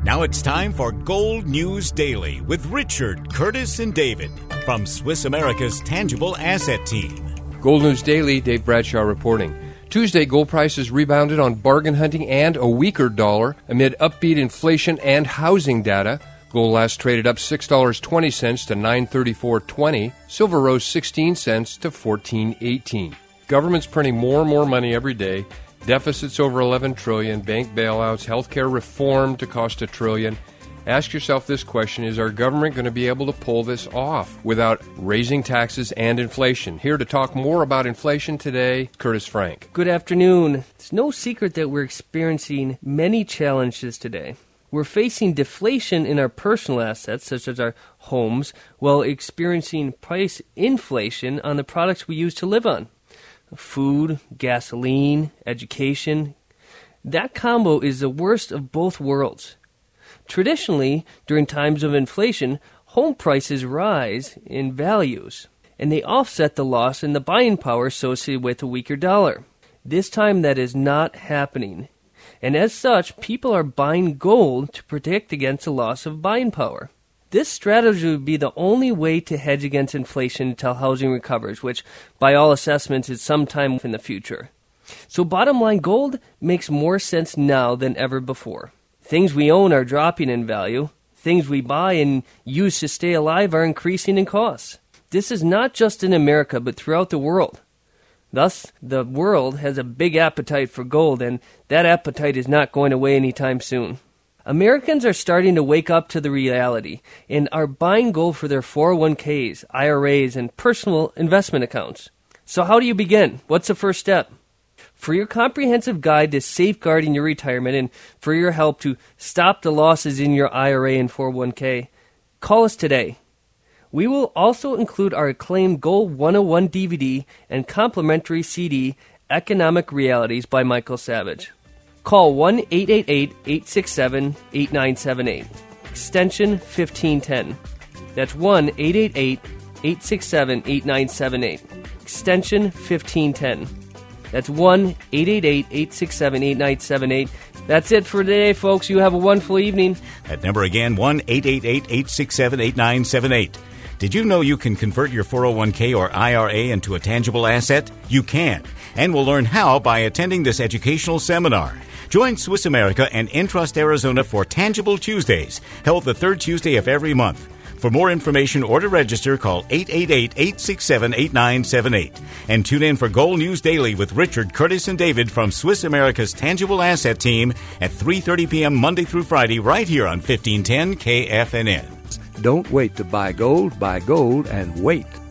Now it's time for Gold News Daily with Richard, Curtis, and David from Swiss America's Tangible Asset Team. Gold News Daily, Dave Bradshaw reporting. Tuesday, gold prices rebounded on bargain hunting and a weaker dollar amid upbeat inflation and housing data. Gold last traded up $6.20 to $934.20. Silver rose 16 cents to $14.18. Government's printing more and more money every day. Deficits over $11 trillion, bank bailouts, healthcare reform to cost $1 trillion. Ask yourself this question: is our government going to be able to pull this off without raising taxes and inflation? Here to talk more about inflation today, Curtis Frank. Good afternoon. It's no secret that we're experiencing many challenges today. We're facing deflation in our personal assets, such as our homes, while experiencing price inflation on the products we use to live on. Food, gasoline, education. That combo is the worst of both worlds. Traditionally, during times of inflation, home prices rise in values, and they offset the loss in the buying power associated with a weaker dollar. This time that is not happening, and as such, people are buying gold to protect against the loss of buying power. This strategy would be the only way to hedge against inflation until housing recovers, which, by all assessments, is sometime in the future. So bottom line, gold makes more sense now than ever before. Things we own are dropping in value. Things we buy and use to stay alive are increasing in cost. This is not just in America, but throughout the world. Thus, the world has a big appetite for gold, and that appetite is not going away anytime soon. Americans are starting to wake up to the reality and are buying gold for their 401ks, IRAs, and personal investment accounts. So how do you begin? What's the first step? For your comprehensive guide to safeguarding your retirement and for your help to stop the losses in your IRA and 401k, call us today. We will also include our acclaimed Gold 101 DVD and complimentary CD, Economic Realities by Michael Savage. Call 1-888-867-8978, extension 1510. That's 1-888-867-8978, extension 1510. That's 1-888-867-8978. That's it for today, folks. You have a wonderful evening. That number again, 1-888-867-8978. Did you know you can convert your 401k or IRA into a tangible asset? You can, and we'll learn how by attending this educational seminar. Join Swiss America and Entrust Arizona for Tangible Tuesdays, held the third Tuesday of every month. For more information or to register, call 888-867-8978. And tune in for Gold News Daily with Richard, Curtis, and David from Swiss America's Tangible Asset Team at 3:30 p.m. Monday through Friday right here on 1510 KFNN. Don't wait to buy gold, and wait